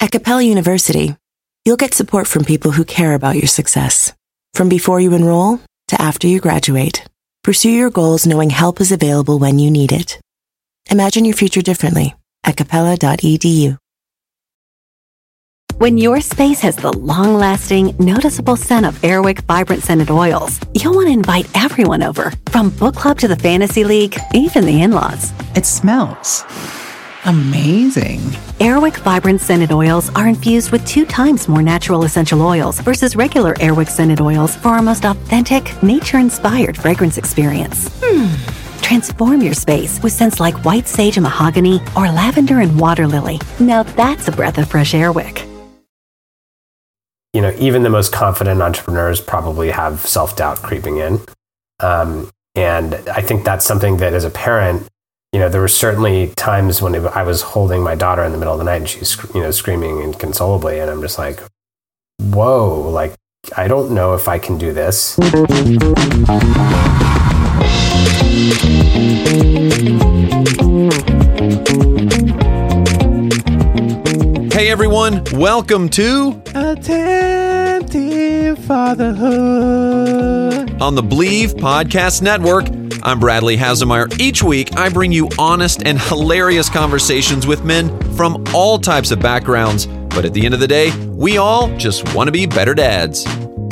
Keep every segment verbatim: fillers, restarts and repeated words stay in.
At Capella University, you'll get support from people who care about your success. From before you enroll to after you graduate, pursue your goals knowing help is available when you need it. Imagine your future differently at capella dot e d u. When your space has the long-lasting, noticeable scent of Airwick Vibrant Scented Oils, you'll want to invite everyone over, from book club to the fantasy league, even the in-laws. It smells amazing. Airwick Vibrant Scented Oils are infused with two times more natural essential oils versus regular Airwick Scented Oils for our most authentic, nature-inspired fragrance experience. Hmm. Transform your space with scents like white sage and mahogany or lavender and water lily. Now that's a breath of fresh Airwick. You know, even the most confident entrepreneurs probably have self-doubt creeping in. Um, and I think that's something that as a parent, you know, there were certainly times when I was holding my daughter in the middle of the night and she's, you know, screaming inconsolably. And I'm just like, whoa, like, I don't know if I can do this. Hey everyone, welcome to Attempting Fatherhood on the Believe Podcast Network. I'm Bradley Haselmeyer. Each week, I bring you honest and hilarious conversations with men from all types of backgrounds. But at the end of the day, we all just want to be better dads.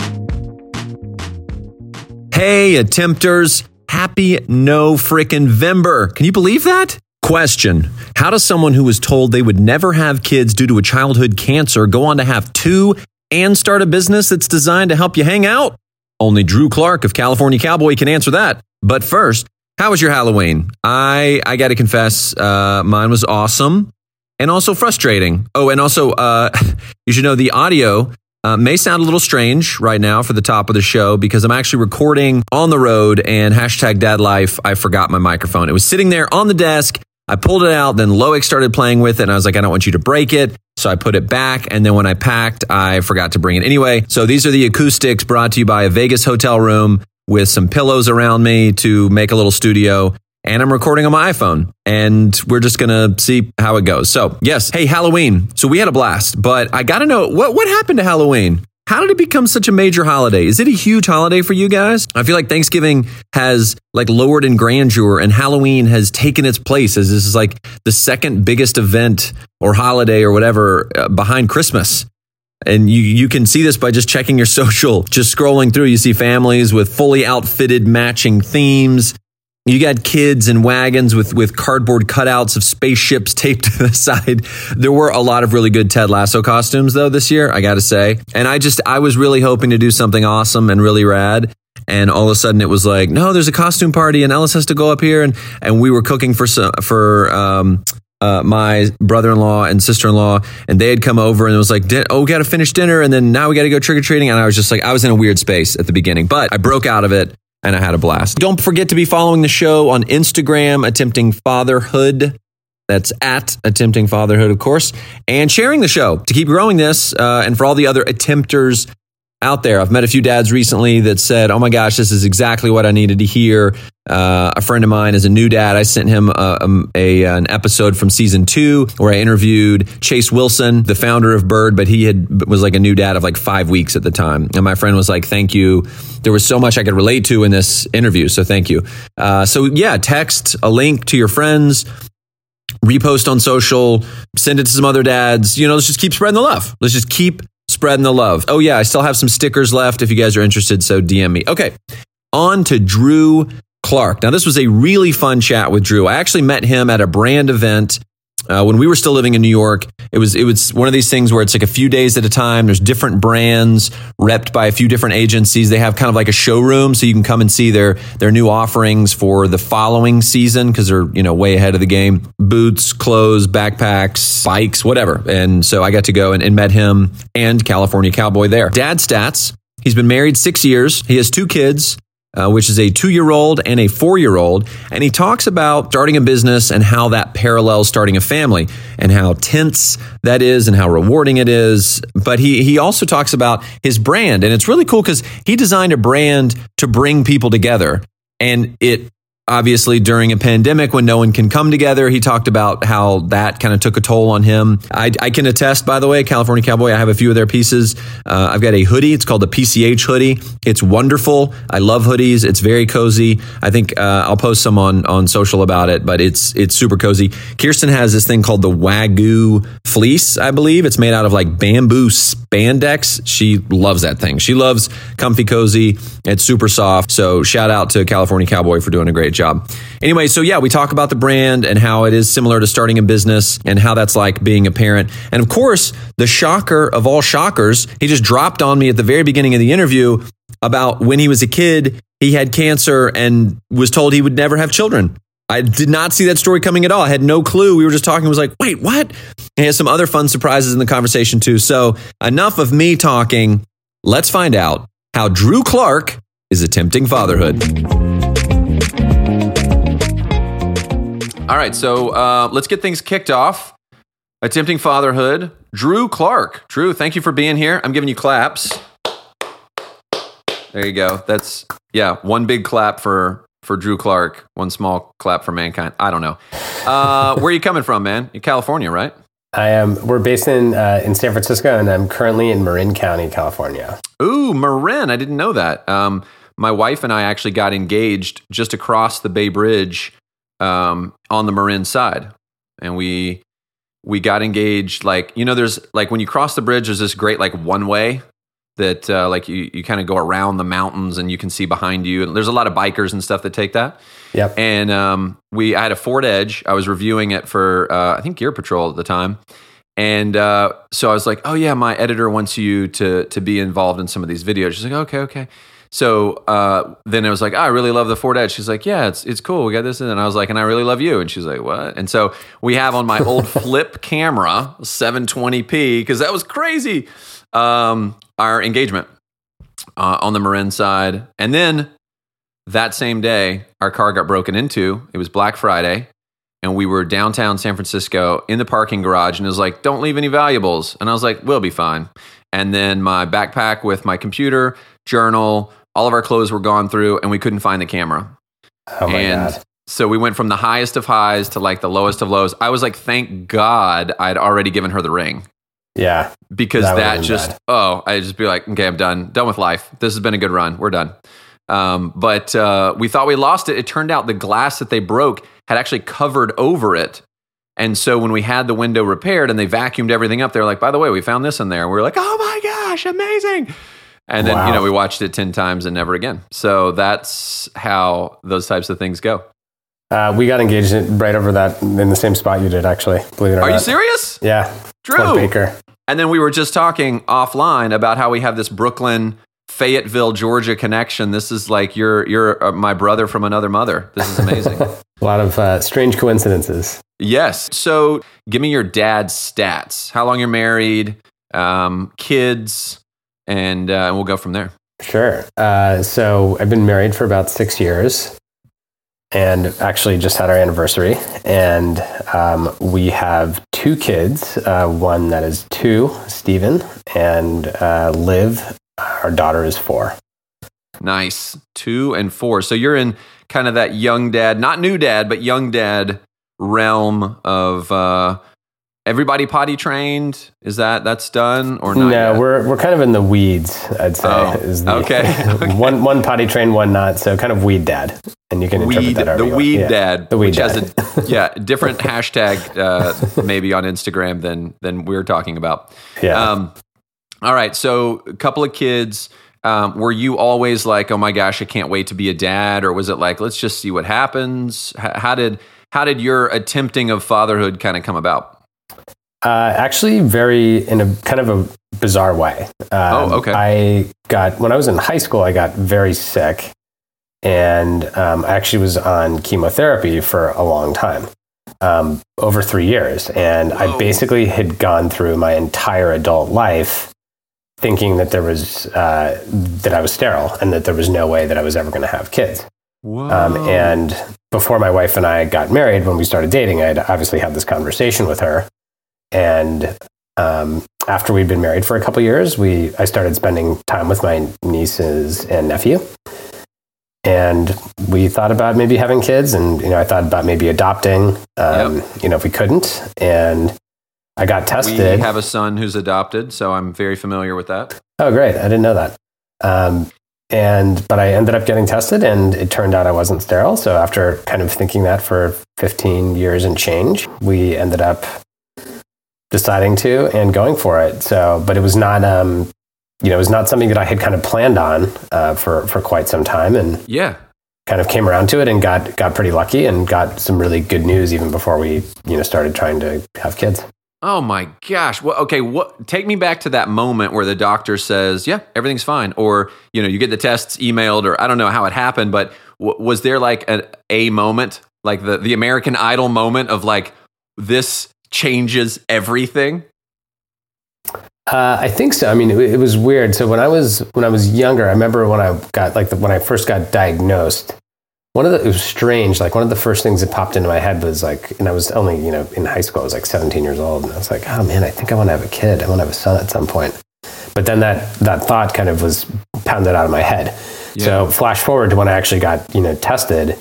Hey, attempters. Happy no frickin' Vember. Can you believe that? Question. How does someone who was told they would never have kids due to a childhood cancer go on to have two and start a business that's designed to help you hang out? Only Drew Clark of California Cowboy can answer that. But first, how was your Halloween? I I got to confess, uh, mine was awesome and also frustrating. Oh, and also, uh, you should know the audio uh, may sound a little strange right now for the top of the show because I'm actually recording on the road and hashtag dad life, I forgot my microphone. It was sitting there on the desk. I pulled it out, then Loic started playing with it, and I was like, I don't want you to break it. So I put it back, and then when I packed, I forgot to bring it anyway. So these are the acoustics brought to you by a Vegas hotel room with some pillows around me to make a little studio, and I'm recording on my iPhone, and we're just going to see how it goes. So yes, hey, Halloween. So we had a blast, but I got to know, what, what happened to Halloween? How did it become such a major holiday? Is it a huge holiday for you guys? I feel like Thanksgiving has like lowered in grandeur and Halloween has taken its place as this is like the second biggest event or holiday or whatever uh, behind Christmas. And you you can see this by just checking your social, just scrolling through. You see families with fully outfitted matching themes. You got kids in wagons with, with cardboard cutouts of spaceships taped to the side. There were a lot of really good Ted Lasso costumes, though, this year, I got to say. And I just, I was really hoping to do something awesome and really rad. And all of a sudden it was like, no, there's a costume party and Ellis has to go up here. And, and we were cooking for, for um, uh, my brother-in-law and sister-in-law. And they had come over and it was like, oh, we got to finish dinner. And then now we got to go trick-or-treating. And I was just like, I was in a weird space at the beginning. But I broke out of it. And I had a blast. Don't forget to be following the show on Instagram, Attempting Fatherhood. That's at Attempting Fatherhood, of course. And sharing the show to keep growing this. Uh, and for all the other attempters out there, I've met a few dads recently that said, oh my gosh, this is exactly what I needed to hear. Uh, a friend of mine is a new dad. I sent him a, a, an episode from season two where I interviewed Chase Wilson, the founder of Bird, but he had was like a new dad of like five weeks at the time. And my friend was like, thank you. There was so much I could relate to in this interview. So thank you. Uh, so yeah, text a link to your friends, repost on social, send it to some other dads. You know, let's just keep spreading the love. Let's just keep spreading the love. Oh yeah, I still have some stickers left if you guys are interested. So D M me. Okay, on to Drew Clark. Now, this was a really fun chat with Drew. I actually met him at a brand event uh, when we were still living in New York. It was it was one of these things where it's like a few days at a time. There's different brands repped by a few different agencies. They have kind of like a showroom, so you can come and see their their new offerings for the following season because they're, you know, way ahead of the game. Boots, clothes, backpacks, bikes, whatever. And so I got to go and, and met him and California Cowboy there. Dad stats. He's been married six years. He has two kids. Uh, which is a two-year-old and a four-year-old. And he talks about starting a business and how that parallels starting a family and how tense that is and how rewarding it is. But he he also talks about his brand. And it's really cool because he designed a brand to bring people together. And it obviously during a pandemic when no one can come together. He talked about how that kind of took a toll on him. I, I can attest, by the way, California Cowboy, I have a few of their pieces. Uh, I've got a hoodie. It's called the P C H hoodie. It's wonderful. I love hoodies. It's very cozy. I think uh, I'll post some on, on social about it, but it's it's super cozy. Kirsten has this thing called the Wagyu fleece, I believe. It's made out of like bamboo spandex. She loves that thing. She loves comfy cozy. It's super soft. So shout out to California Cowboy for doing a great job. Anyway, so yeah, we talk about the brand and how it is similar to starting a business and how that's like being a parent. And of course, the shocker of all shockers, he just dropped on me at the very beginning of the interview about when he was a kid, he had cancer and was told he would never have children. I did not see that story coming at all. I had no clue. We were just talking. I was like, wait, what? And he has some other fun surprises in the conversation too. So enough of me talking. Let's find out how Drew Clark is attempting fatherhood. All right, so uh, let's get things kicked off. Attempting fatherhood, Drew Clark. Drew, thank you for being here. I'm giving you claps. There you go. That's, yeah, one big clap for, for Drew Clark, one small clap for mankind. I don't know. Uh, where are you coming from, man? You're California, right? I am. We're based in uh, in San Francisco, and I'm currently in Marin County, California. Ooh, Marin. I didn't know that. Um, my wife and I actually got engaged just across the Bay Bridge um, on the Marin side. And we we got engaged, like, you know, there's like when you cross the bridge, there's this great like one way that uh, like you, you kind of go around the mountains and you can see behind you. And there's a lot of bikers and stuff that take that. Yep. And um, we, I had a Ford Edge. I was reviewing it for, uh, I think Gear Patrol at the time. And uh, so I was like, oh yeah, my editor wants you to to be involved in some of these videos. She's like, okay, okay. So uh, then I was like, oh, I really love the Ford Edge. She's like, yeah, it's it's cool. We got this. And I was like, and I really love you. And she's like, what? And so we have on my old flip camera, seven twenty p, because that was crazy, um, our engagement uh, on the Marin side. And then that same day, our car got broken into. It was Black Friday. And we were downtown San Francisco in the parking garage. And it was like, don't leave any valuables. And I was like, we'll be fine. And then my backpack with my computer, journal, all of our clothes were gone through, and we couldn't find the camera. Oh my and God. So we went from the highest of highs to like the lowest of lows. I was like, thank God I'd already given her the ring. Yeah. Because that, that just, bad. oh, I'd just be like, okay, I'm done. Done with life. This has been a good run. We're done. Um, but uh, we thought we lost it. It turned out the glass that they broke had actually covered over it. And so when we had the window repaired and they vacuumed everything up, they were like, by the way, we found this in there. And we were like, oh my gosh, amazing. And then, wow. you know, we watched it ten times and never again. So that's how those types of things go. Uh, we got engaged right over that in the same spot you did, actually. Believe it or Are not. you serious? Yeah. Drew. Fort Baker. And then we were just talking offline about how we have this Brooklyn, Fayetteville, Georgia connection. This is like you're you're uh, my brother from another mother. This is amazing. A lot of uh, strange coincidences. Yes. So give me your dad's stats. How long you're married, um, kids, and, uh, and we'll go from there. Sure. Uh, so I've been married for about six years and actually just had our anniversary. And um, we have two kids, uh, one that is two, Steven, and uh, Liv, our daughter, is four. Nice. Two and four. So you're in kind of that young dad, not new dad, but young dad realm of uh, everybody potty trained. Is that, that's done or not? No, yet? we're we're kind of in the weeds, I'd say. Oh, is the, okay. okay. one one potty trained, one not. So kind of weed dad. And you can interpret weed, that however the you want. weed Yeah, dad, the weed which dad. has a yeah different hashtag uh, maybe on Instagram than than we're talking about. Yeah. Um, all right. So a couple of kids. Um, were you always like, oh my gosh, I can't wait to be a dad, or was it like, let's just see what happens? H- how did how did your attempting of fatherhood kind of come about? Uh, actually, very in a kind of a bizarre way. Um, oh, okay. I got when I was in high school, I got very sick, and um, I actually was on chemotherapy for a long time, um, over three years, and Whoa. I basically had gone through my entire adult life thinking that there was uh, that I was sterile and that there was no way that I was ever going to have kids. Um, and before my wife and I got married, when we started dating, I'd obviously had this conversation with her. And um, after we'd been married for a couple of years, we I started spending time with my nieces and nephew. and we thought about maybe having kids, and you know, I thought about maybe adopting. Um, yep. You know, if we couldn't, and I got tested. We have a son who's adopted, so I'm very familiar with that. Oh, great! I didn't know that. Um, and but I ended up getting tested, and it turned out I wasn't sterile. So after kind of thinking that for fifteen years and change, we ended up deciding to and going for it. So, but it was not, um, you know, it was not something that I had kind of planned on uh, for for quite some time, and yeah, kind of came around to it and got got pretty lucky and got some really good news even before we, you know, started trying to have kids. Oh my gosh! Well, okay, what? Take me back to that moment where the doctor says, "Yeah, everything's fine," or you know, you get the tests emailed, or I don't know how it happened, but w- was there like a, a moment, like the the American Idol moment of like this changes everything? Uh, I think so. I mean, it, it was weird. So when I was when I was younger, I remember when I got like the, when I first got diagnosed. One of the it was strange. Like one of the first things that popped into my head was like, and I was only you know in high school. I was like seventeen years old, and I was like, oh man, I think I want to have a kid. I want to have a son at some point. But then that that thought kind of was pounded out of my head. Yeah. So flash forward to when I actually got you know tested.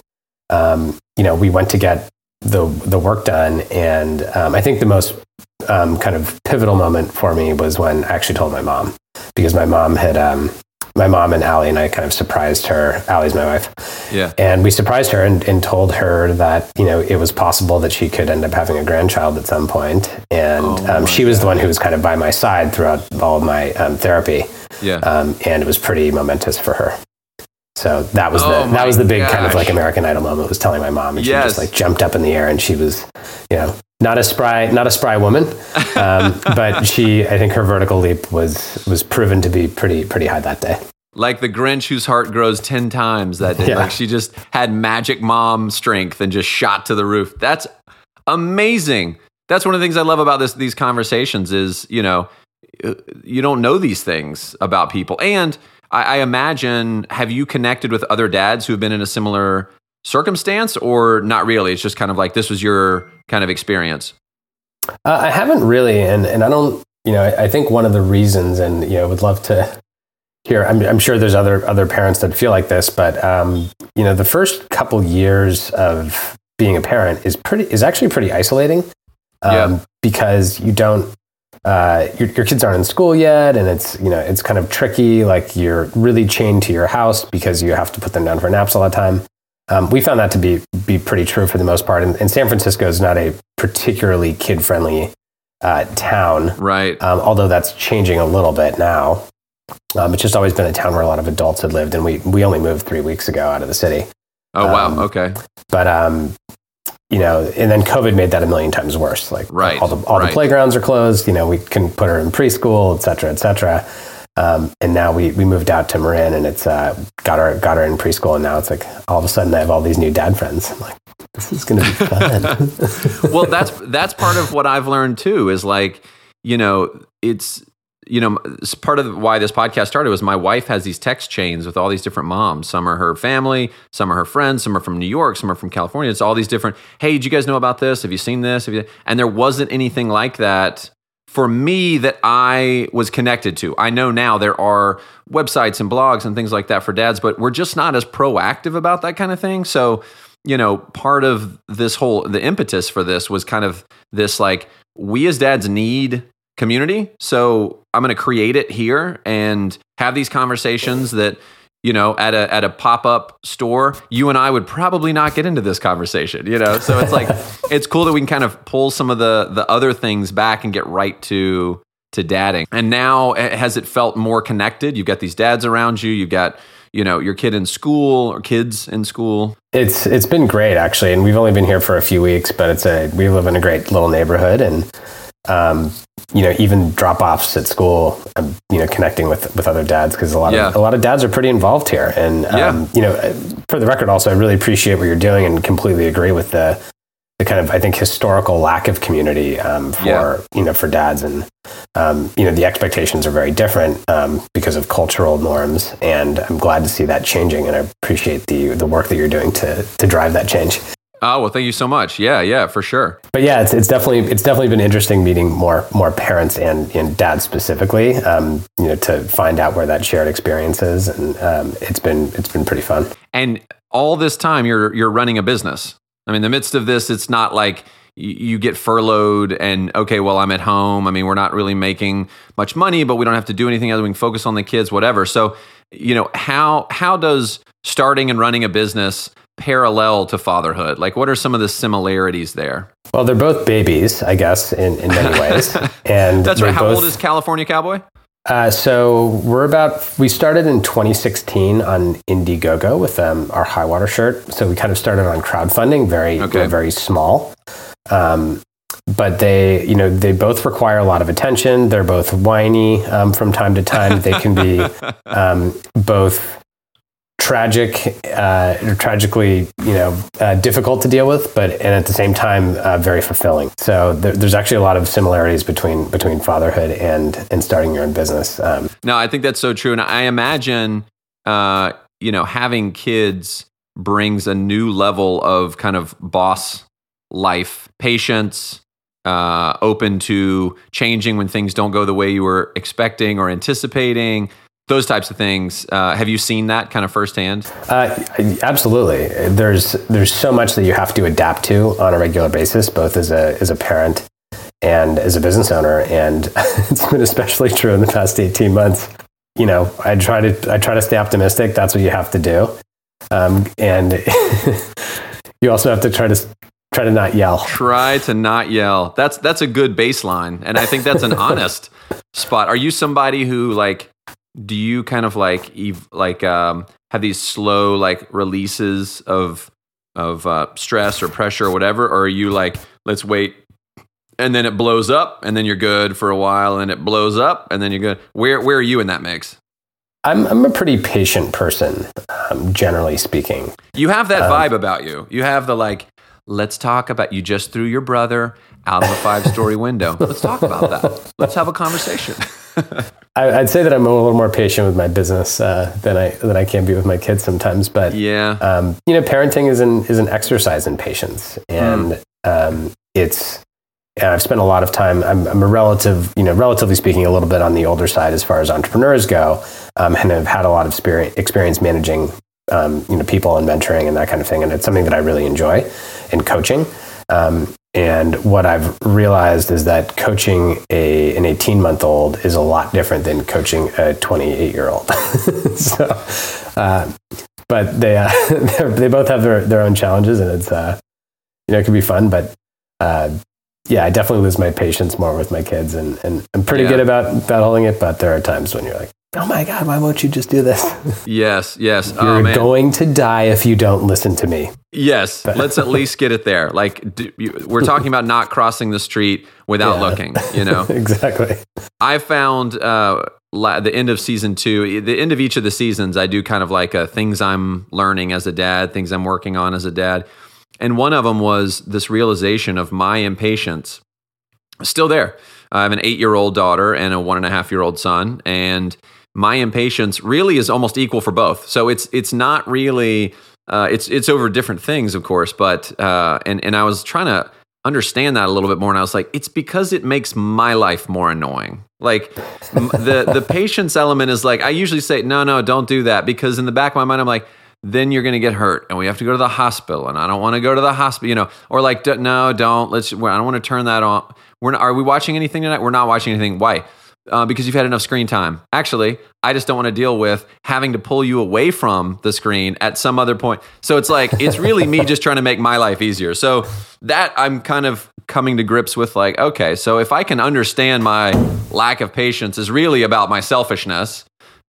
Um, you know, we went to get the the work done, and um, I think the most um, kind of pivotal moment for me was when I actually told my mom, because my mom had um, my mom and Allie and I kind of surprised her. Allie's my wife, yeah, and we surprised her and, and told her that you know it was possible that she could end up having a grandchild at some point, and oh um, she was God. the one who was kind of by my side throughout all of my um, therapy, yeah, um, and it was pretty momentous for her. So that was oh the that was the big gosh. kind of like American Idol moment, was telling my mom, and yes. she just like jumped up in the air, and she was, you know, not a spry not a spry woman, um, but she I think her vertical leap was was proven to be pretty pretty high that day. Like the Grinch whose heart grows ten times that day. Yeah. Like she just had magic mom strength and just shot to the roof. That's amazing. That's one of the things I love about this these conversations is, you know, you don't know these things about people. And I, I imagine, have you connected with other dads who have been in a similar circumstance, or not really? It's just kind of like this was your kind of experience. Uh, I haven't really, and and I don't, you know, I, I think one of the reasons, and you know, would love to hear. I'm, I'm sure there's other other parents that feel like this, but um, you know, the first couple years of being a parent is pretty is actually pretty isolating, um, yeah. because you don't. Uh, your, your kids aren't in school yet, and it's you know it's kind of tricky. Like you're really chained to your house because you have to put them down for naps all the time. Um, we found that to be be pretty true for the most part. And, and San Francisco is not a particularly kid friendly uh, town, right? Um, although that's changing a little bit now. Um, it's just always been a town where a lot of adults had lived, and we we only moved three weeks ago out of the city. Oh wow, um, okay. But um, you know, and then COVID made that a million times worse. Like right, all the all right. the playgrounds are closed. You know, we couldn't put her in preschool, et cetera, et cetera. Um, and now we, we moved out to Marin, and it's uh, got her got her in preschool, and now it's like all of a sudden I have all these new dad friends. I'm like, this is going to be fun. Well, that's that's part of what I've learned too. Is like, you know, it's you know, it's part of why this podcast started was my wife has these text chains with all these different moms. Some are her family, some are her friends, some are from New York, some are from California. It's all these different, hey, did you guys know about this? Have you seen this? Have you? And there wasn't anything like that for me that I was connected to. I know now there are websites and blogs and things like that for dads, but we're just not as proactive about that kind of thing. So, you know, part of this whole, the impetus for this was kind of this, like, we as dads need community. So I'm going to create it here and have these conversations that, you know, at a at a pop-up store, you and I would probably not get into this conversation, you know? So it's like, it's cool that we can kind of pull some of the the other things back and get right to to dadding. And now, has it felt more connected? You've got these dads around you. You've got, you know, your kid in school or kids in school. It's it's been great, actually. And we've only been here for a few weeks, but it's a we live in a great little neighborhood. And Um, you know, even drop-offs at school, um, you know, connecting with, with other dads, because a lot yeah. of a lot of dads are pretty involved here. And um, yeah. you know, for the record, also, I really appreciate what you're doing and completely agree with the the kind of, I think, historical lack of community um, for yeah. you know for dads, and um, you know, the expectations are very different um, because of cultural norms. And I'm glad to see that changing, and I appreciate the the work that you're doing to to drive that change. Oh, well, thank you so much. Yeah, yeah, for sure. But yeah, it's it's definitely it's definitely been interesting meeting more more parents and, and dads specifically, um, you know, to find out where that shared experience is, and um, it's been it's been pretty fun. And all this time, you're you're running a business. I mean, in the midst of this, it's not like you get furloughed and, okay, well, I'm at home. I mean, we're not really making much money, but we don't have to do anything other. We can focus on the kids, whatever. So, you know, how how does starting and running a business parallel to fatherhood? Like, what are some of the similarities there? Well, they're both babies, I guess, in, in many ways. And that's right. How both, old is California Cowboy? Uh, so we're about, we started in twenty sixteen on Indiegogo with um, our High Water shirt. So we kind of started on crowdfunding, very, okay. very small. Um, but they, you know, they both require a lot of attention. They're both whiny um, from time to time. They can be um, both tragic, uh, tragically, you know, uh, difficult to deal with, but and at the same time, uh, very fulfilling. So there, there's actually a lot of similarities between between fatherhood and and starting your own business. Um, no, I think that's so true, and I imagine, uh, you know, having kids brings a new level of kind of boss life, patience, uh, open to changing when things don't go the way you were expecting or anticipating. Those types of things. Uh, have you seen that kind of firsthand? Uh, absolutely. There's there's so much that you have to adapt to on a regular basis, both as a as a parent and as a business owner. And it's been especially true in the past eighteen months. You know, I try to I try to stay optimistic. That's what you have to do. Um, and you also have to try to try to not yell. Try to not yell. That's that's a good baseline, and I think that's an honest spot. Are you somebody who like? Do you kind of like ev- like um, have these slow like releases of of uh, stress or pressure or whatever, or are you like, let's wait, and then it blows up, and then you're good for a while, and it blows up, and then you're good? Where where are you in that mix? I'm I'm a pretty patient person, um, generally speaking. You have that um, vibe about you. You have the like, let's talk about, you just threw your brother out of a five-story window. Let's talk about that. Let's have a conversation. I, I'd say that I'm a little more patient with my business uh, than I than I can be with my kids sometimes. But yeah, um, you know, parenting is an is an exercise in patience, and mm. um, it's. And I've spent a lot of time. I'm, I'm a relative, you know, relatively speaking, a little bit on the older side as far as entrepreneurs go, um, and have had a lot of experience, experience managing, um, you know, people and mentoring and that kind of thing. And it's something that I really enjoy in coaching. Um, and what I've realized is that coaching a an eighteen month old is a lot different than coaching a twenty-eight year old. so, uh, but they uh, they both have their, their own challenges, and it's uh, you know, it can be fun, but. Uh, Yeah, I definitely lose my patience more with my kids, and, and I'm pretty yeah. good about, about holding it, but there are times when you're like, oh my God, why won't you just do this? Yes, yes. You're oh, man. going to die if you don't listen to me. Yes, but. Let's at least get it there. Like, do, you, we're talking about not crossing the street without yeah. looking, you know? Exactly. I found uh, la- the end of season two, the end of each of the seasons, I do kind of like a things I'm learning as a dad, things I'm working on as a dad. And one of them was this realization of my impatience. Still there. I have an eight-year-old daughter and a one-and-a-half-year-old son, and my impatience really is almost equal for both. So it's it's not really uh, it's it's over different things, of course. But uh, and and I was trying to understand that a little bit more, and I was like, it's because it makes my life more annoying. Like the the patience element is like, I usually say, no, no, don't do that, because in the back of my mind, I'm like, then you're going to get hurt and we have to go to the hospital, and I don't want to go to the hospital, you know, or like, no, don't, let's, I don't want to turn that on. We're not, are we watching anything tonight? We're not watching anything. Why? Uh, because you've had enough screen time. Actually, I just don't want to deal with having to pull you away from the screen at some other point. So it's like, it's really me just trying to make my life easier. So that I'm kind of coming to grips with, like, okay, so if I can understand my lack of patience is really about my selfishness,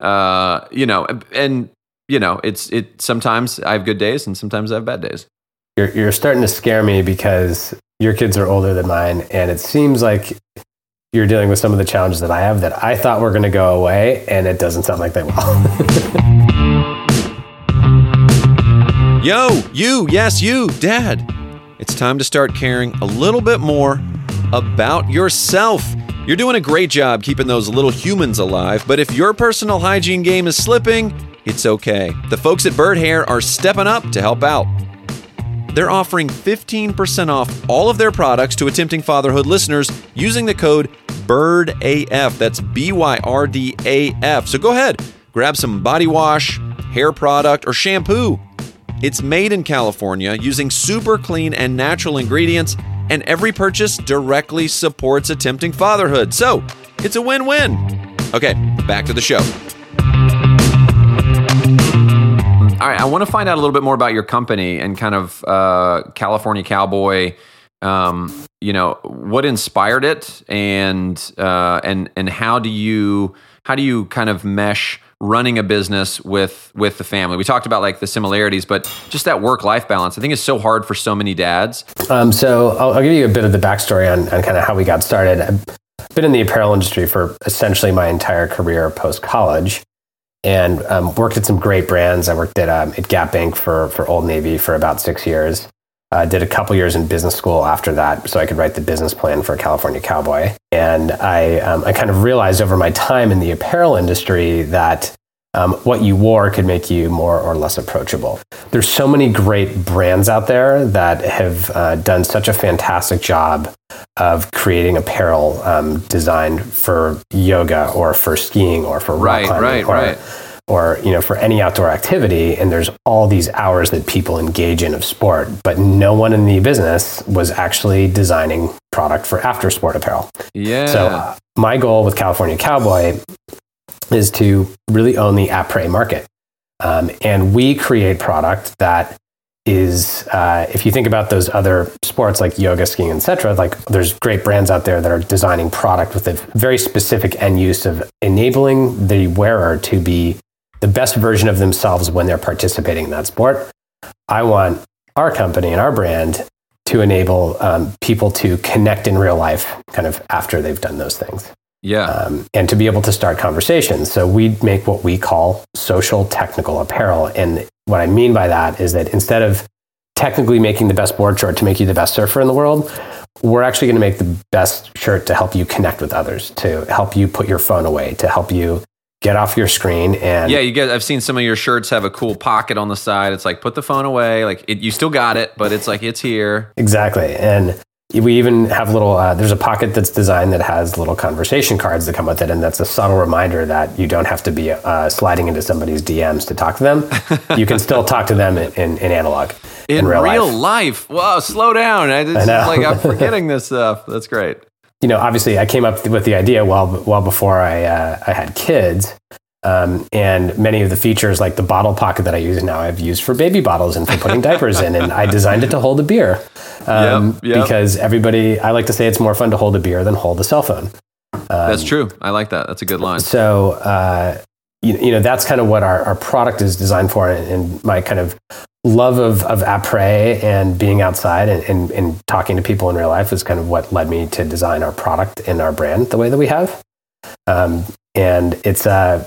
uh, you know, and, you know, it's it. Sometimes I have good days, and sometimes I have bad days. You're you're starting to scare me because your kids are older than mine, and it seems like you're dealing with some of the challenges that I have that I thought were going to go away, and it doesn't sound like they will. Yo, you, yes, you, Dad. It's time to start caring a little bit more about yourself. You're doing a great job keeping those little humans alive, but if your personal hygiene game is slipping, it's okay. The folks at Bird Hair are stepping up to help out. they're offering fifteen percent off all of their products to Attempting Fatherhood listeners using the code BYRDAF. That's B Y R D A F. So go ahead, grab some body wash, hair product, or shampoo. It's made in California using super clean and natural ingredients, and every purchase directly supports Attempting Fatherhood. So it's a win-win. Okay, back to the show. All right, I want to find out a little bit more about your company and kind of uh, California Cowboy. Um, you know, what inspired it, and uh, and and how do you how do you kind of mesh running a business with with the family? We talked about like the similarities, but just that work-life balance, I think, is so hard for so many dads. Um, so I'll, I'll give you a bit of the backstory on, on kind of how we got started. I've been in the apparel industry for essentially my entire career post-college, and um, worked at some great brands. I worked at um, at Gap Inc for for Old Navy for about six years. Uh, did a couple years in business school after that, so I could write the business plan for California Cowboy. And I um, I kind of realized over my time in the apparel industry that um, what you wore could make you more or less approachable. There's so many great brands out there that have uh, done such a fantastic job of creating apparel um, designed for yoga or for skiing or for rock right, climbing right, or, right. or you know for any outdoor activity. And there's all these hours that people engage in of sport, but no one in the business was actually designing product for after sport apparel. Yeah. So uh, my goal with California Cowboy is to really own the après market. Um, and we create product that is, uh, if you think about those other sports like yoga, skiing, et cetera, like there's great brands out there that are designing product with a very specific end use of enabling the wearer to be the best version of themselves when they're participating in that sport. I want our company and our brand to enable um, people to connect in real life kind of after they've done those things. Yeah. Um, and to be able to start conversations. So we make what we call social technical apparel. And what I mean by that is that instead of technically making the best board short to make you the best surfer in the world, we're actually going to make the best shirt to help you connect with others, to help you put your phone away, to help you get off your screen. And yeah, you get, I've seen some of your shirts have a cool pocket on the side. It's like, put the phone away. Like it, you still got it, but it's like, it's here. Exactly. And we even have little, uh, there's a pocket that's designed that has little conversation cards that come with it. And that's a subtle reminder that you don't have to be uh, sliding into somebody's D Ms to talk to them. You can still talk to them in, in, in analog. In, in real, real life. life. Wow, slow down. I, it's I know. like I'm forgetting this stuff. That's great. You know, obviously I came up with the idea well, well before I, uh, I had kids. Um, and many of the features, like the bottle pocket that I use now, I've used for baby bottles and for putting diapers in. And I designed it to hold a beer um, yep, yep. because everybody, I like to say it's more fun to hold a beer than hold a cell phone. Um, that's true. I like that. That's a good line. So, uh, you, you know, that's kind of what our, our product is designed for. And, and my kind of love of, of après and being outside and, and, and talking to people in real life is kind of what led me to design our product and our brand the way that we have. Um, and it's, uh,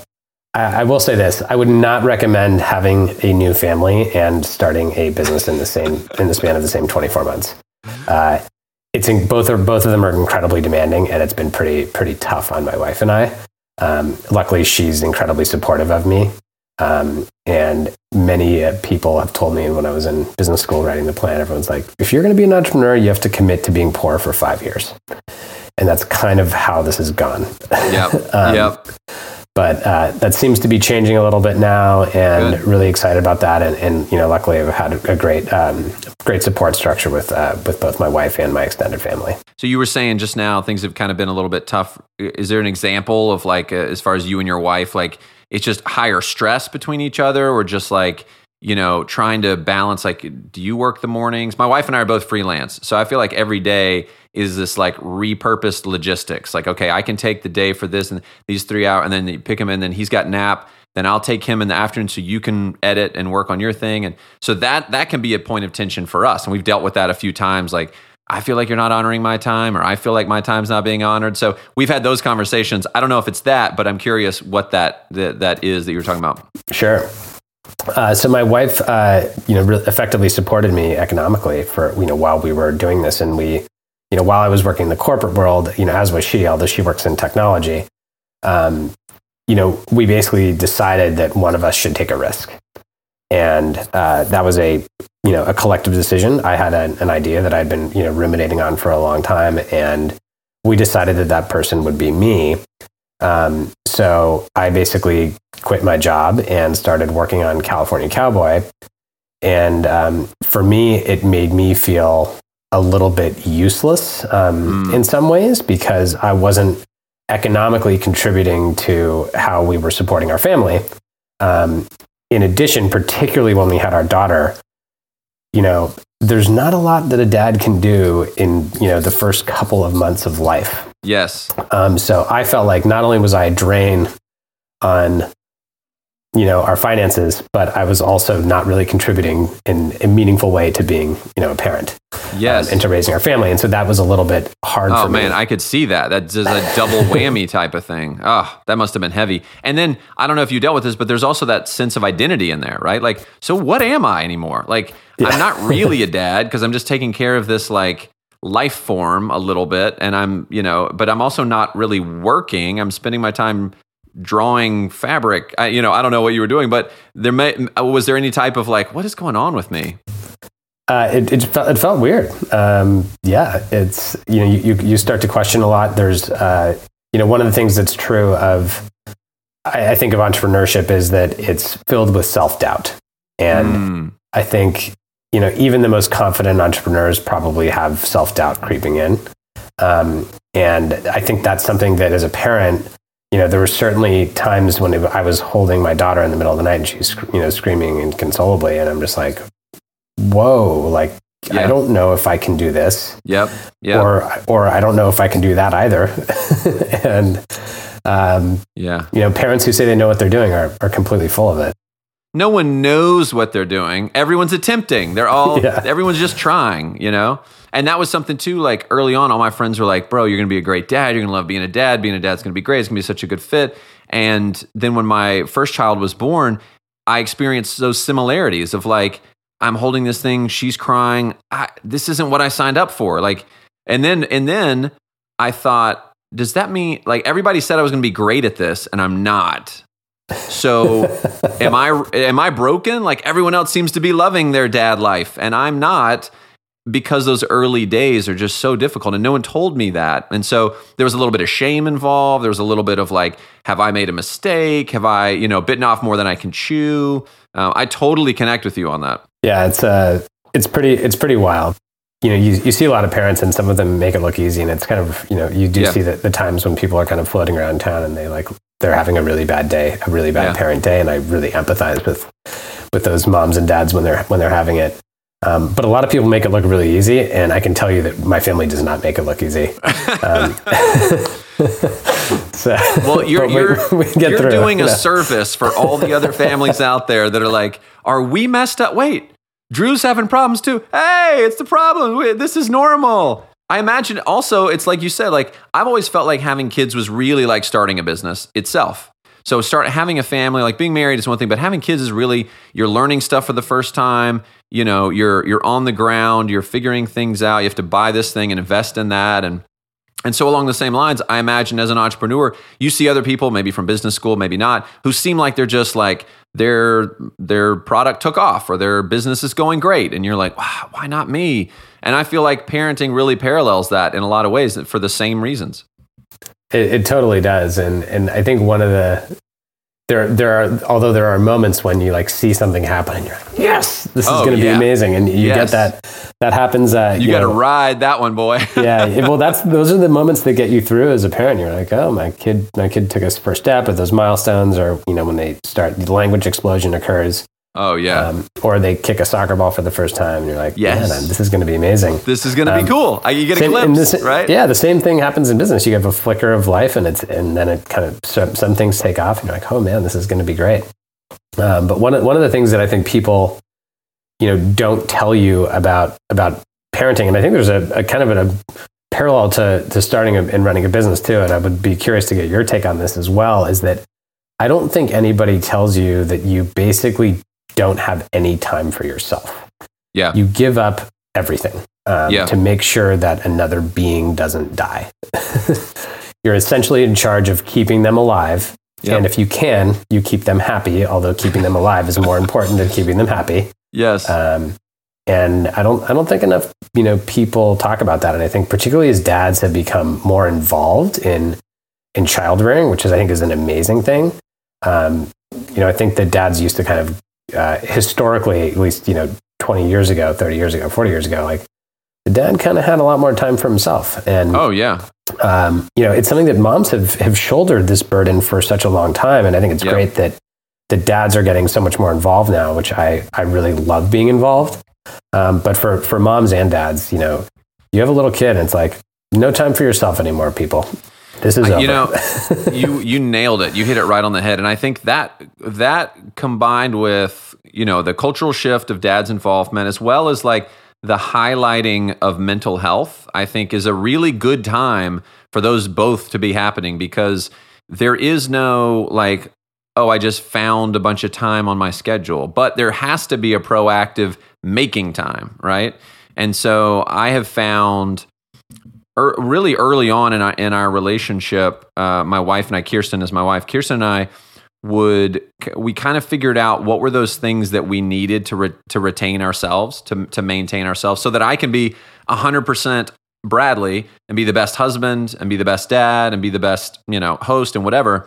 I will say this: I would not recommend having a new family and starting a business in the same in the span of the same twenty-four months. Uh, it's in, both are both of them are incredibly demanding, and it's been pretty pretty tough on my wife and I. Um, luckily, she's incredibly supportive of me, um, and many uh, people have told me when I was in business school writing the plan, everyone's like, "If you're going to be an entrepreneur, you have to commit to being poor for five years," and that's kind of how this has gone. Yep. um, yep. But uh, that seems to be changing a little bit now, and Good. Really excited about that. And, and you know, luckily, I've had a great, um, great support structure with uh, with both my wife and my extended family. So you were saying just now things have kind of been a little bit tough. Is there an example of like, uh, as far as you and your wife, like it's just higher stress between each other, or just like, you know, trying to balance? Like, do you work the mornings? My wife and I are both freelance, so I feel like every day is this like repurposed logistics. Like, okay, I can take the day for this and these three hours, and then you pick him in, then he's got nap, then I'll take him in the afternoon so you can edit and work on your thing. And so that that can be a point of tension for us. And we've dealt with that a few times. Like, I feel like you're not honoring my time, or I feel like my time's not being honored. So we've had those conversations. I don't know if it's that, but I'm curious what that that, that is that you're talking about. Sure. Uh, so my wife, uh, you know, really effectively supported me economically for, you know, while we were doing this. And we, you know, while I was working in the corporate world, you know, as was she, although she works in technology, um, you know, we basically decided that one of us should take a risk. and uh, that was a you know a collective decision. I had a, an idea that I'd been you know ruminating on for a long time, and we decided that that person would be me. Um, so I basically quit my job and started working on California Cowboy. And um, for me, it made me feel a little bit useless um, mm. in some ways, because I wasn't economically contributing to how we were supporting our family. Um, in addition, particularly when we had our daughter, you know, there's not a lot that a dad can do in, you know, the first couple of months of life. Yes. Um, so I felt like not only was I a drain on, you know, our finances, but I was also not really contributing in a meaningful way to being, you know, a parent. Yes. Um, and to raising our family. And so that was a little bit hard oh, for me. Oh man, I could see that. That's just a double whammy type of thing. Oh, that must have been heavy. And then, I don't know if you dealt with this, but there's also that sense of identity in there, right? Like, so what am I anymore? Like, yeah. I'm not really a dad because I'm just taking care of this like life form a little bit. And I'm, you know, but I'm also not really working. I'm spending my time drawing fabric. I, you know, I don't know what you were doing, but there may, was there any type of like, what is going on with me? Uh, it, it, felt, it felt weird. Um, yeah, it's, you know, you, you start to question a lot. There's, uh, you know, one of the things that's true of, I, I think of entrepreneurship is that it's filled with self-doubt. And mm. I think, you know, even the most confident entrepreneurs probably have self-doubt creeping in. Um, and I think that's something that as a parent, you know, there were certainly times when it, I was holding my daughter in the middle of the night and she's, you know, screaming inconsolably. And I'm just like, whoa, like, yeah. I don't know if I can do this. Yep. Yep. Or, or I don't know if I can do that either. and, um, yeah, you know, parents who say they know what they're doing are, are completely full of it. No one knows what they're doing. Everyone's attempting. They're all, yeah. everyone's just trying, you know? And that was something too, like early on, all my friends were like, bro, you're going to be a great dad. You're going to love being a dad. Being a dad's going to be great. It's going to be such a good fit. And then when my first child was born, I experienced those similarities of like, I'm holding this thing, she's crying. I, this isn't what I signed up for. Like, and then, and then I thought, does that mean like everybody said I was going to be great at this and I'm not? So am I, am I broken? Like everyone else seems to be loving their dad life and I'm not, because those early days are just so difficult and no one told me that. And so there was a little bit of shame involved. There was a little bit of like, have I made a mistake? Have I, you know, bitten off more than I can chew? Uh, I totally connect with you on that. Yeah, it's uh, it's pretty, it's pretty wild. You know, you, you see a lot of parents and some of them make it look easy, and it's kind of, you know, you do yeah. see the, the times when people are kind of floating around town and they like, they're having a really bad day, a really bad yeah. parent day. And I really empathize with, with those moms and dads when they're, when they're having it. Um, but a lot of people make it look really easy. And I can tell you that my family does not make it look easy. Um, so, well, you're, we, you're, we you're through, doing you know? a service for all the other families out there that are like, are we messed up? Wait, Drew's having problems too. Hey, it's the problem. This is normal. I imagine also, it's like you said, like I've always felt like having kids was really like starting a business itself. So start having a family, like being married is one thing, but having kids is really, you're learning stuff for the first time. You know, you're, you're on the ground, you're figuring things out. You have to buy this thing and invest in that. And, and so along the same lines, I imagine as an entrepreneur, you see other people, maybe from business school, maybe not, who seem like they're just like, their, their product took off or their business is going great. And you're like, wow, why not me? And I feel like parenting really parallels that in a lot of ways for the same reasons. It, it totally does. And, and I think one of the, there, there are, although there are moments when you like see something happen and you're like, yes, this is oh, going to yeah. be amazing. And you yes. get that, that happens. Uh, you, you got to ride that one, boy. yeah. Well, that's, those are the moments that get you through as a parent. You're like, oh, my kid, my kid took his first step at those milestones, or, you know, when they start, the language explosion occurs. Oh, yeah. Um, or they kick a soccer ball for the first time and you're like, yes. man, this is going to be amazing. This is going to um, be cool. I, you get a same, glimpse, this, right? Yeah, the same thing happens in business. You have a flicker of life and it's and then it kind of, some, some things take off and you're like, oh man, this is going to be great. Um, but one of, one of the things that I think people, you know, don't tell you about, about parenting, and I think there's a, a kind of a, a parallel to, to starting a, and running a business too, and I would be curious to get your take on this as well, is that I don't think anybody tells you that you basically don't have any time for yourself. Yeah. You give up everything um, yeah. to make sure that another being doesn't die. You're essentially in charge of keeping them alive Yep. And if you can, you keep them happy, although keeping them alive is more important than keeping them happy. Yes. Um, and I don't, I don't think enough, you know, people talk about that. And I think particularly as dads have become more involved in, in child rearing, which is, I think is an amazing thing. Um, you know, I think that dads used to kind of, uh, historically, at least, you know, twenty years ago, thirty years ago, forty years ago, like the dad kind of had a lot more time for himself. And, oh yeah. Um, you know, it's something that moms have, have shouldered this burden for such a long time. And I think it's yep. great that the dads are getting so much more involved now, which I, I really love being involved. Um, but for, for moms and dads, you know, you have a little kid and it's like, no time for yourself anymore, people. This is over. You know, you, you nailed it. You hit it right on the head. And I think that, that combined with, you know, the cultural shift of dad's involvement, as well as like the highlighting of mental health, I think is a really good time for those both to be happening, because there is no like, oh, I just found a bunch of time on my schedule, but there has to be a proactive making time, right? And so I have found er, really early on in our, in our relationship, uh, my wife and I, Kirsten is my wife, Kirsten and I would, we kind of figured out what were those things that we needed to re, to retain ourselves, to to maintain ourselves, so that I can be one hundred percent Bradley and be the best husband and be the best dad and be the best, you know, host and whatever.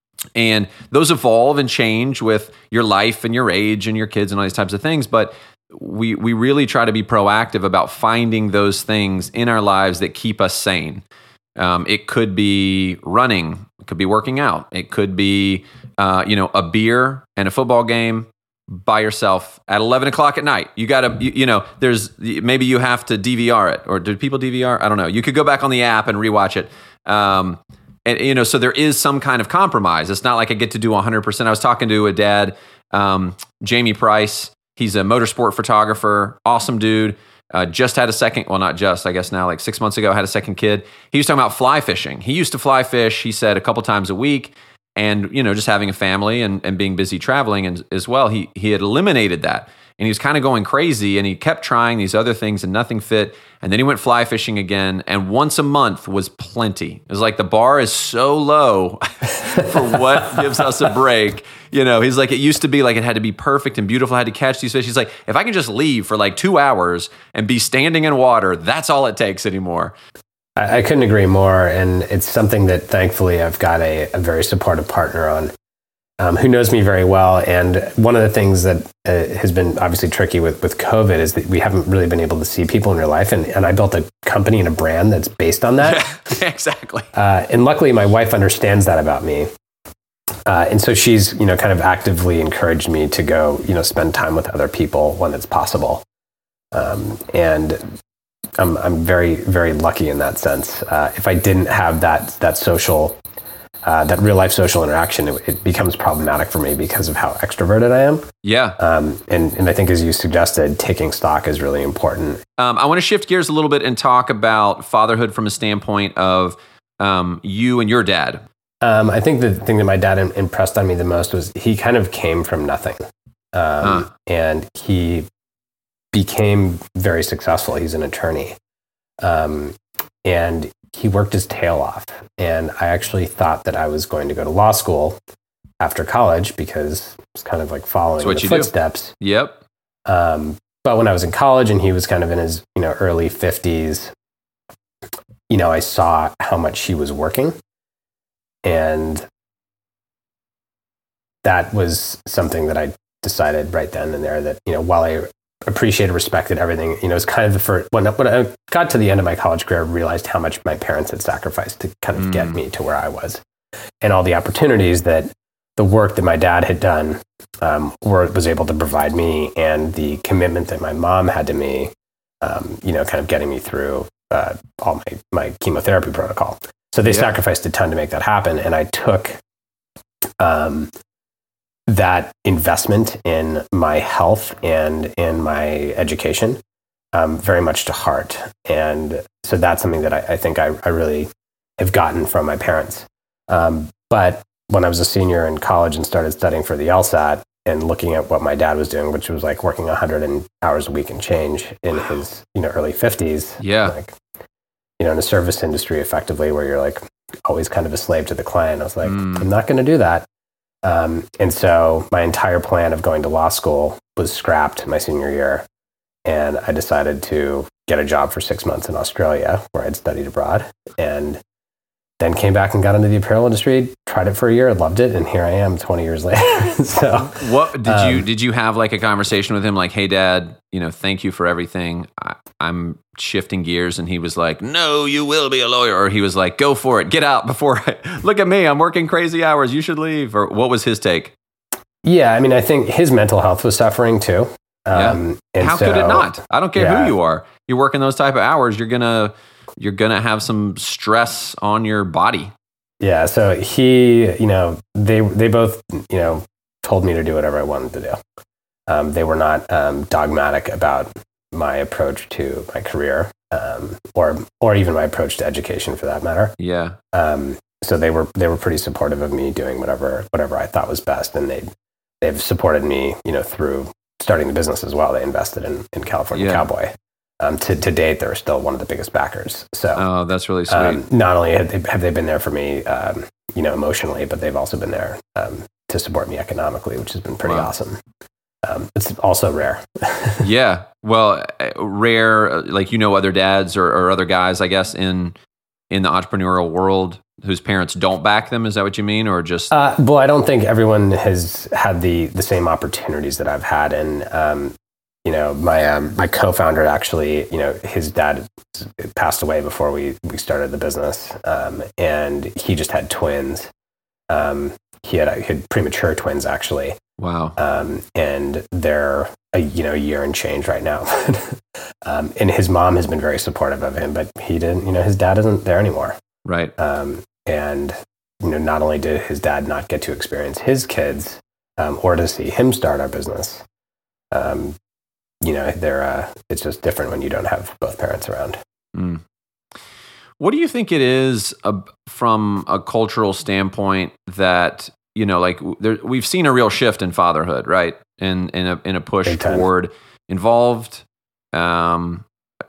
And those evolve and change with your life and your age and your kids and all these types of things. But we we really try to be proactive about finding those things in our lives that keep us sane. Um, it could be running. It could be working out. It could be, uh, you know, a beer and a football game by yourself at eleven o'clock at night. You got to, you, you know, there's, maybe you have to D V R it, or do people D V R? I don't know. You could go back on the app and rewatch it. Um, and, you know, so there is some kind of compromise. It's not like I get to do one hundred percent. I was talking to a dad, um, Jamie Price. He's a motorsport photographer, awesome dude. Uh, just had a second, well, not just, I guess now, like six months ago, had a second kid. He was talking about fly fishing. He used to fly fish, he said, a couple times a week. And, you know, just having a family and, and being busy traveling and, as well, he he had eliminated that. And he was kind of going crazy, and he kept trying these other things and nothing fit. And then he went fly fishing again, and once a month was plenty. It was like the bar is so low for what gives us a break. You know, he's like, it used to be like it had to be perfect and beautiful. I had to catch these fish. He's like, if I can just leave for like two hours and be standing in water, that's all it takes anymore. I, I couldn't agree more. And it's something that thankfully I've got a, a very supportive partner on, um, who knows me very well. And one of the things that uh, has been obviously tricky with, with COVID is that we haven't really been able to see people in real life. And, and I built a company and a brand that's based on that. Yeah, exactly. Uh, and luckily my wife understands that about me. Uh, and so she's, you know, kind of actively encouraged me to go, you know, spend time with other people when it's possible. Um, and I'm, I'm very, very lucky in that sense. Uh, if I didn't have that, that social, uh, that real life social interaction, it, it becomes problematic for me because of how extroverted I am. Yeah. Um, and, and I think, as you suggested, taking stock is really important. Um, I want to shift gears a little bit and talk about fatherhood from a standpoint of um, you and your dad. Um, I think the thing that my dad impressed on me the most was he kind of came from nothing. Um, huh. And he became very successful. He's an attorney. Um, and he worked his tail off. And I actually thought that I was going to go to law school after college because it's kind of like following the footsteps. Do. Yep. Um, but when I was in college and he was kind of in his, you know, early fifties, you know, I saw how much he was working. And that was something that I decided right then and there that, you know, while I appreciated, respected everything, you know, it's kind of the first, when, when I got to the end of my college career, I realized how much my parents had sacrificed to kind of mm. get me to where I was, and all the opportunities that the work that my dad had done um, were, was able to provide me, and the commitment that my mom had to me, um, you know, kind of getting me through uh, all my, my chemotherapy protocol. So they yeah. sacrificed a ton to make that happen. And I took um, that investment in my health and in my education um, very much to heart. And so that's something that I, I think I, I really have gotten from my parents. Um, but when I was a senior in college and started studying for the LSAT and looking at what my dad was doing, which was like working one hundred hours a week and change in his, you know, early fifties. Yeah. Like, you know, in the service industry effectively, where you're like always kind of a slave to the client. I was like, mm. I'm not going to do that. Um, and so my entire plan of going to law school was scrapped my senior year. And I decided to get a job for six months in Australia where I'd studied abroad, and then came back and got into the apparel industry, tried it for a year, loved it. And here I am twenty years later. So what did um, you, did you have like a conversation with him? Like, hey dad, you know, thank you for everything. I, I'm shifting gears. And he was like, no, you will be a lawyer. Or he was like, go for it. Get out before I look at me. I'm working crazy hours. You should leave. Or what was his take? Yeah. I mean, I think his mental health was suffering too. Um, yeah. How so, could it not? I don't care yeah. who you are. You're working those type of hours. You're going to, you're going to have some stress on your body. Yeah. So he, you know, they, they both, you know, told me to do whatever I wanted to do. Um, they were not um, dogmatic about my approach to my career, um, or, or even my approach to education for that matter. Yeah. Um, so they were, they were pretty supportive of me doing whatever, whatever I thought was best. And they, they've supported me, you know, through starting the business as well. They invested in, in California yeah. Cowboy. Um, to, to date, they're still one of the biggest backers. So, oh, that's really sweet. Um, not only have they, have they been there for me, um, you know, emotionally, but they've also been there um, to support me economically, which has been pretty wow. awesome. Um, it's also rare. yeah, well, rare. Like, you know, other dads or, or other guys, I guess, in in the entrepreneurial world whose parents don't back them. Is that what you mean, or just? Uh, well, I don't think everyone has had the the same opportunities that I've had, and um, you know, my um, my co-founder actually, you know, his dad passed away before we we started the business, um, and he just had twins. Um, he had he had premature twins actually. Wow. Um, and they're a you know a year and change right now. um, and his mom has been very supportive of him, but he didn't. You know, his dad isn't there anymore. Right. Um, and you know, not only did his dad not get to experience his kids, um, or to see him start our business. Um, you know, they're, uh, it's just different when you don't have both parents around. Mm. What do you think it is uh, from a cultural standpoint that, you know, like there, we've seen a real shift in fatherhood, right? In, in a, in a push toward involved. Um,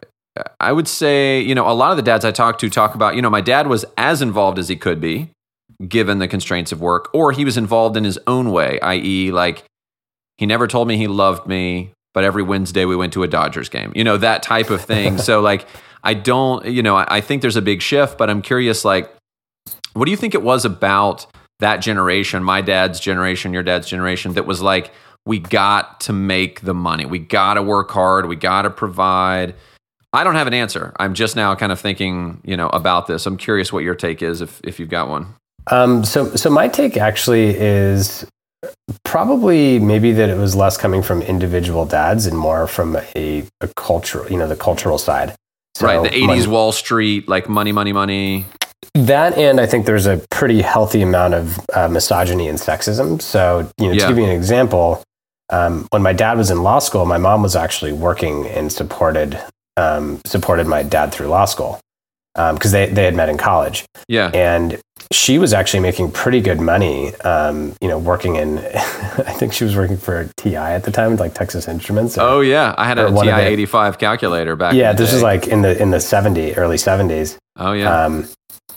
I would say, you know, a lot of the dads I talk to talk about, you know, my dad was as involved as he could be given the constraints of work, or he was involved in his own way, that is like he never told me he loved me, but every Wednesday we went to a Dodgers game, you know, that type of thing. So like, I don't, you know, I, I think there's a big shift, but I'm curious, like, what do you think it was about that generation, my dad's generation, your dad's generation, that was like, we got to make the money. We got to work hard. We got to provide. I don't have an answer. I'm just now kind of thinking, you know, about this. I'm curious what your take is, if if you've got one. Um, so, so my take actually is probably maybe that it was less coming from individual dads and more from a, a cultural, you know, the cultural side. So right. The eighties money, Wall Street, like money, money, money. That, and I think there's a pretty healthy amount of uh, misogyny and sexism. So, you know, yeah. to give you an example, um, when my dad was in law school, my mom was actually working and supported, um, supported my dad through law school. Um, cause they, they had met in college. Yeah. And she was actually making pretty good money, um, you know, working in, I think she was working for T I at the time, like Texas Instruments. Or, oh yeah. I had a T I eighty-five calculator back yeah, in the this day. was like in the, in the seventies, early seventies. Oh yeah. Um,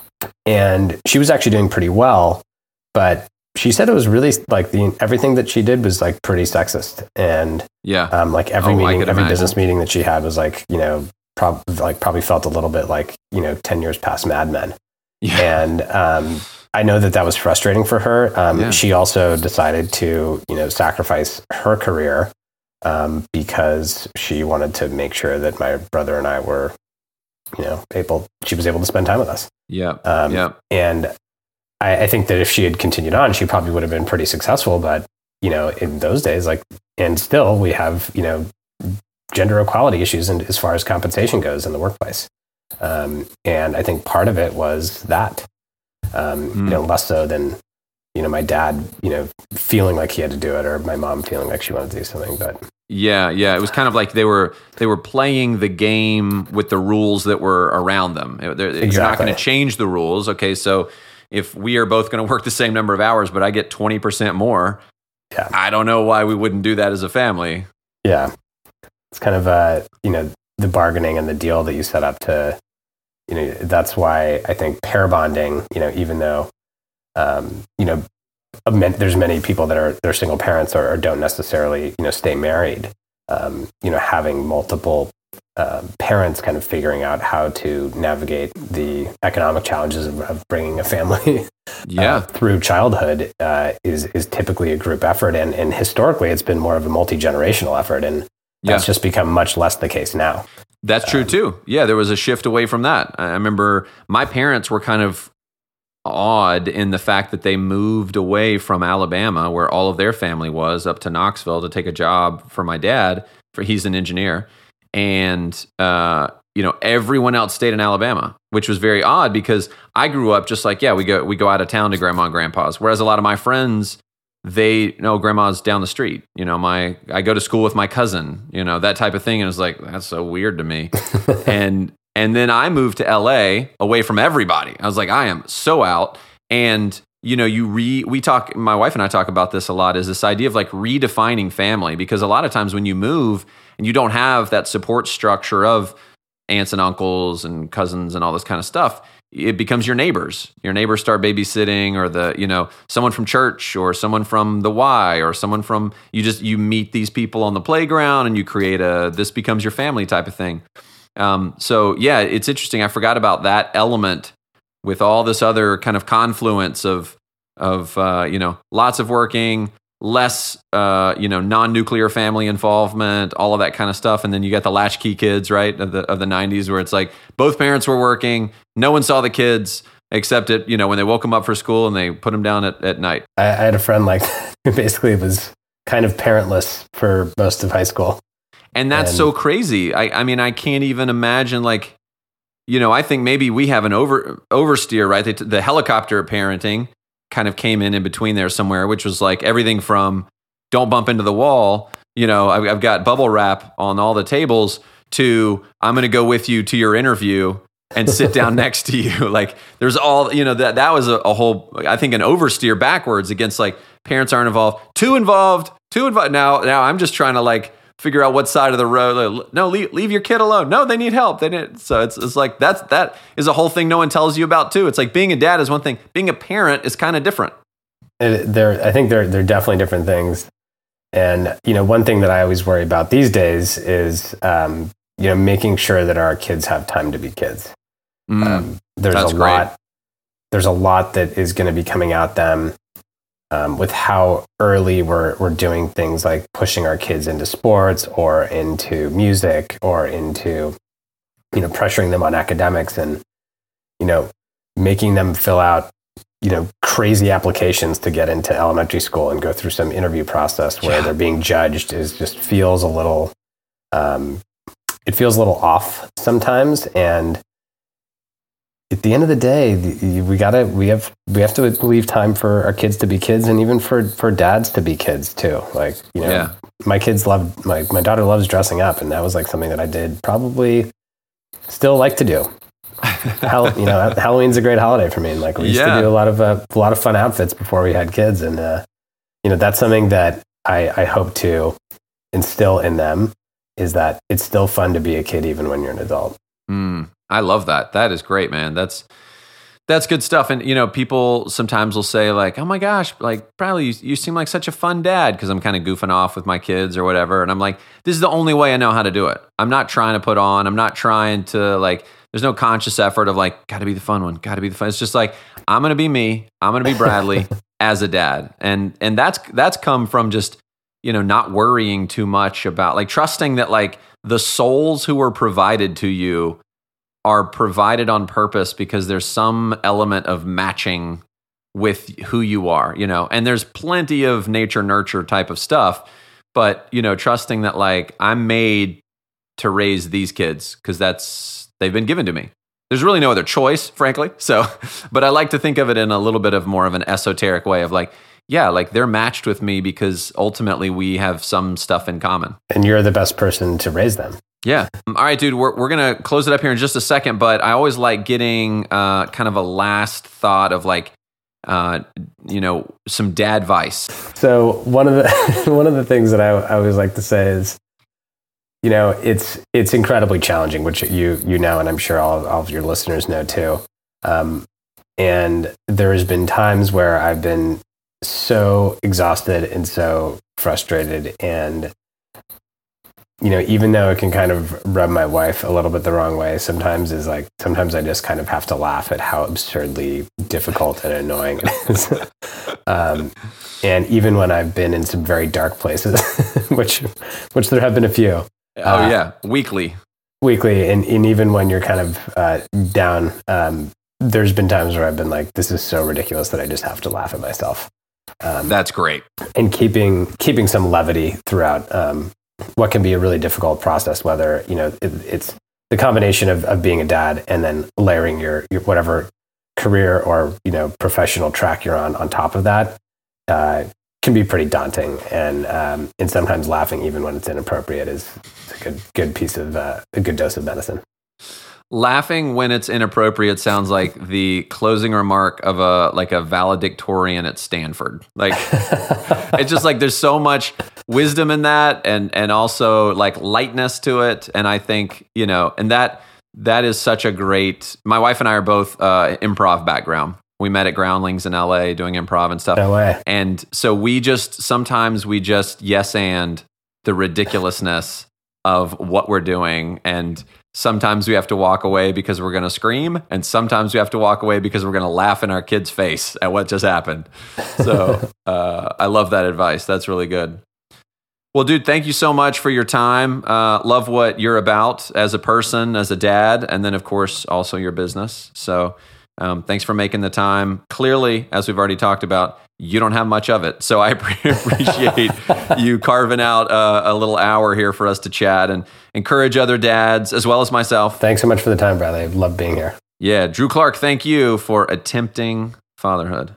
and she was actually doing pretty well, but she said it was really like the, everything that she did was like pretty sexist. And yeah, um, like every oh, meeting, every imagine. business meeting that she had was like, you know, Prob- like probably felt a little bit like, you know, ten years past Mad Men. Yeah. And um, I know that that was frustrating for her. Um, yeah. She also decided to, you know, sacrifice her career um, because she wanted to make sure that my brother and I were, you know, able, she was able to spend time with us. Yeah. Um, yeah. And I, I think that if she had continued on, she probably would have been pretty successful. But, you know, in those days, like, and still we have, you know, gender equality issues and as far as compensation goes in the workplace. Um, and I think part of it was that, um, mm. you know, less so than, you know, my dad, you know, feeling like he had to do it or my mom feeling like she wanted to do something, but. Yeah. Yeah. It was kind of like they were, they were playing the game with the rules that were around them. They're, exactly. You're not going to change the rules. Okay. So if we are both going to work the same number of hours, but I get twenty percent more, yeah. I don't know why we wouldn't do that as a family. Yeah. It's kind of, uh, you know, the bargaining and the deal that you set up to, you know, that's why I think pair bonding, you know, even though, um, you know, there's many people that are they're single parents or, or don't necessarily, you know, stay married. Um, you know, having multiple uh, parents kind of figuring out how to navigate the economic challenges of, of bringing a family yeah. uh, through childhood uh, is is typically a group effort, and and historically it's been more of a multi-generational effort, and that's yeah. just become much less the case now. That's true um, too. Yeah, there was a shift away from that. I remember my parents were kind of odd in the fact that they moved away from Alabama, where all of their family was, up to Knoxville to take a job for my dad. For he's an engineer, and uh, you know, everyone else stayed in Alabama, which was very odd because I grew up just like, yeah, we go we go out of town to grandma and grandpa's, whereas a lot of my friends, they know grandma's down the street. You know, my I go to school with my cousin, you know, that type of thing, and it's like that's so weird to me, and. And then I moved to L A away from everybody. I was like, I am so out. And, you know, you re, we talk, my wife and I talk about this a lot, is this idea of like redefining family. Because a lot of times when you move and you don't have that support structure of aunts and uncles and cousins and all this kind of stuff, it becomes your neighbors. Your neighbors start babysitting, or the, you know, someone from church or someone from the Y or someone from, you just, you meet these people on the playground and you create a, this becomes your family type of thing. Um, so yeah, it's interesting. I forgot about that element with all this other kind of confluence of, of, uh, you know, lots of working, less, uh, you know, non-nuclear family involvement, all of that kind of stuff. And then you got the latchkey kids, right, of the, of the nineties, where it's like both parents were working. No one saw the kids except it, you know, when they woke them up for school and they put them down at, at night. I, I had a friend like who basically was kind of parentless for most of high school. And that's and, so crazy. I, I mean, I can't even imagine, like, you know, I think maybe we have an over oversteer, right? The, the helicopter parenting kind of came in in between there somewhere, which was like everything from don't bump into the wall, you know, I've, I've got bubble wrap on all the tables, to I'm going to go with you to your interview and sit down next to you. Like there's all, you know, that that was a, a whole, I think, an oversteer backwards against like parents aren't involved, too involved, too involved. Now, now I'm just trying to like, figure out what side of the road. No, leave, leave your kid alone. No, they need help. They need. So it's it's like that's that is a whole thing no one tells you about too. It's like being a dad is one thing. Being a parent is kind of different. It, they're, I think they're they're definitely different things. And you know, one thing that I always worry about these days is um, you know, making sure that our kids have time to be kids. Mm, um, there's a great. lot. There's a lot that is going to be coming at them. Um, with how early we're we're doing things like pushing our kids into sports or into music or into, you know, pressuring them on academics and, you know, making them fill out, you know, crazy applications to get into elementary school and go through some interview process where yeah. they're being judged is just feels a little, um, it feels a little off sometimes. And at the end of the day, we gotta we have we have to leave time for our kids to be kids, and even for, for dads to be kids too. Like, you know, yeah. my kids love my my daughter loves dressing up, and that was like something that I did probably still like to do. Hell, you know, Halloween's a great holiday for me, and like we used yeah. to do a lot of uh, a lot of fun outfits before we had kids, and uh, you know, that's something that I, I hope to instill in them, is that it's still fun to be a kid even when you're an adult. Mm. I love that. That is great, man. That's that's good stuff. And you know, people sometimes will say like, "Oh my gosh, like Bradley, you, you seem like such a fun dad," because I'm kind of goofing off with my kids or whatever. And I'm like, this is the only way I know how to do it. I'm not trying to put on. I'm not trying to like. There's no conscious effort of like, got to be the fun one. Got to be the fun. It's just like, I'm gonna be me. I'm gonna be Bradley as a dad. And and that's that's come from just, you know, not worrying too much about, like, trusting that like the souls who were provided to you are provided on purpose because there's some element of matching with who you are, you know, and there's plenty of nature nurture type of stuff, but, you know, trusting that like I'm made to raise these kids because that's, they've been given to me. There's really no other choice, frankly. So, but I like to think of it in a little bit of more of an esoteric way of like, yeah, like they're matched with me because ultimately we have some stuff in common. And you're the best person to raise them. Yeah. All right, dude, we're we're going to close it up here in just a second, but I always like getting uh, kind of a last thought of like, uh, you know, some dad advice. So one of the one of the things that I, I always like to say is, you know, it's it's incredibly challenging, which you you know, and I'm sure all, all of your listeners know too. Um, and there has been times where I've been so exhausted and so frustrated, and you know, even though it can kind of rub my wife a little bit the wrong way, sometimes is like sometimes I just kind of have to laugh at how absurdly difficult and annoying it is. um, and even when I've been in some very dark places, which which there have been a few. Oh uh, yeah, weekly. Weekly, and, and even when you're kind of uh, down, um, there's been times where I've been like, this is so ridiculous that I just have to laugh at myself. Um, That's great. And keeping keeping some levity throughout um, what can be a really difficult process, whether, you know, it, it's the combination of, of being a dad and then layering your, your whatever career or, you know, professional track you're on on top of that. Uh, can be pretty daunting, and um, and sometimes laughing even when it's inappropriate is a good good piece of uh, a good dose of medicine. Laughing when it's inappropriate sounds like the closing remark of a like a valedictorian at Stanford. Like it's just like there's so much wisdom in that, and and also like lightness to it. And I think, you know, and that that is such a great. My wife and I are both uh, improv background. We met at Groundlings in L A doing improv and stuff. No way. And so we just, sometimes we just yes and the ridiculousness of what we're doing. And sometimes we have to walk away because we're going to scream. And sometimes we have to walk away because we're going to laugh in our kid's face at what just happened. So uh, I love that advice. That's really good. Well, dude, thank you so much for your time. Uh, love what you're about as a person, as a dad, and then, of course, also your business. So Um, thanks for making the time. Clearly, as we've already talked about, you don't have much of it. So I appreciate you carving out uh, a little hour here for us to chat and encourage other dads as well as myself. Thanks so much for the time, Bradley. I love being here. Yeah. Drew Clark, thank you for attempting fatherhood.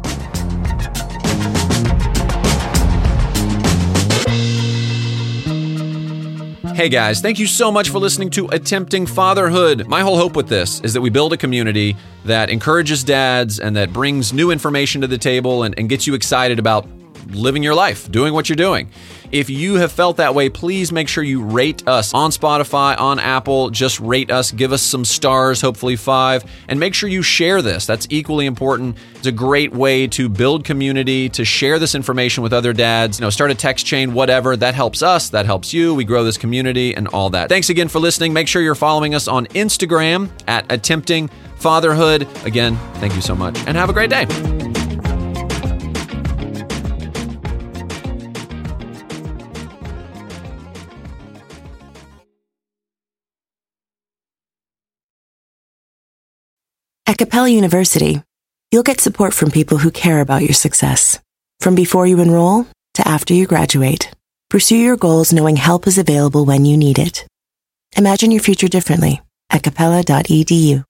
Hey guys, thank you so much for listening to Attempting Fatherhood. My whole hope with this is that we build a community that encourages dads and that brings new information to the table and, and gets you excited about living your life, doing what you're doing. If you have felt that way, please make sure you rate us on Spotify, on Apple. Just rate us, give us some stars, hopefully five, and make sure you share this. That's equally important. It's a great way to build community, to share this information with other dads. You know, start a text chain, whatever. That helps us. That helps you. We grow this community and all that. Thanks again for listening. Make sure you're following us on Instagram at Attempting Fatherhood. Again, thank you so much, and have a great day. At Capella University, you'll get support from people who care about your success. From before you enroll to after you graduate, pursue your goals knowing help is available when you need it. Imagine your future differently at capella dot e d u.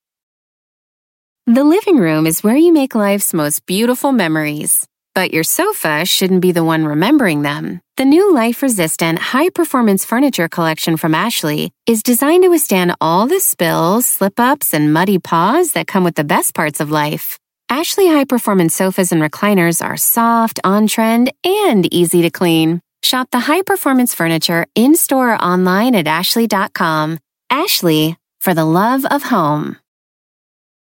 The living room is where you make life's most beautiful memories. But your sofa shouldn't be the one remembering them. The new life-resistant, high-performance furniture collection from Ashley is designed to withstand all the spills, slip-ups, and muddy paws that come with the best parts of life. Ashley high-performance sofas and recliners are soft, on-trend, and easy to clean. Shop the high-performance furniture in-store or online at ashley dot com. Ashley, for the love of home.